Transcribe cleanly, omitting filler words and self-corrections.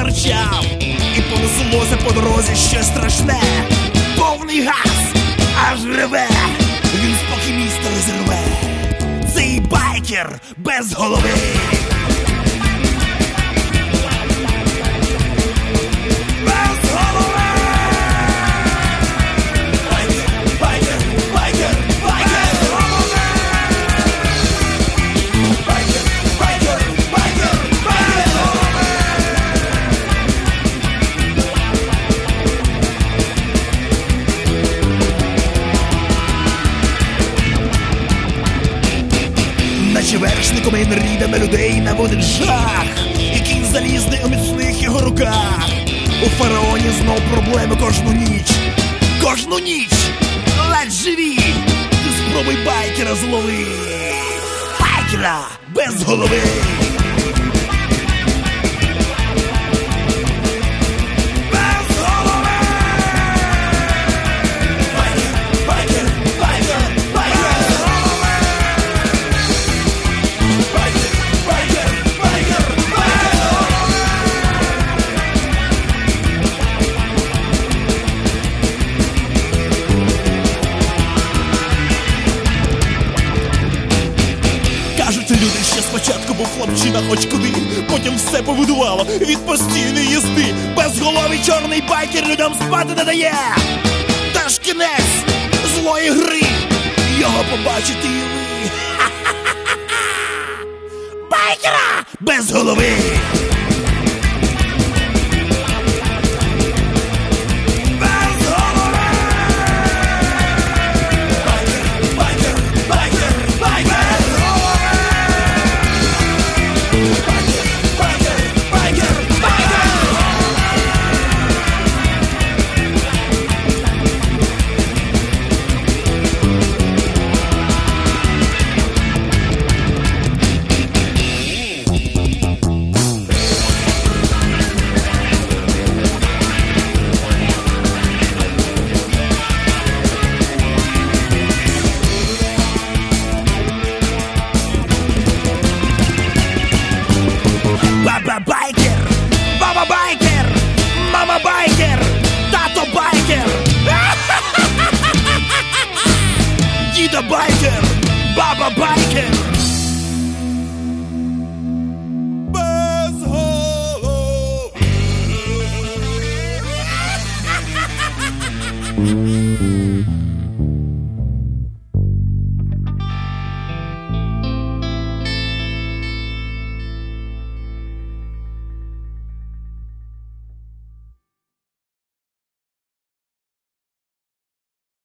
заричав, і понеслося по дорозі щось страшне. Повний газ, аж реве, він спокій міста розірве. Цей байкер без голови. Наче вершником і рідами людей наводить жах, і кінь залізний у міцних його руках. У фараоні знов проблеми кожну ніч. Кожну ніч! Ледь живі! Ти спробуй байкера злови! Байкера без голови! Кажуть люди, що спочатку був хлопчина хоч куди, потім все побудувало від постійної їзди. Безголовий чорний байкер людям спати не дає. Та ж кінець злої гри, його побачите і ви. Байкера без голови!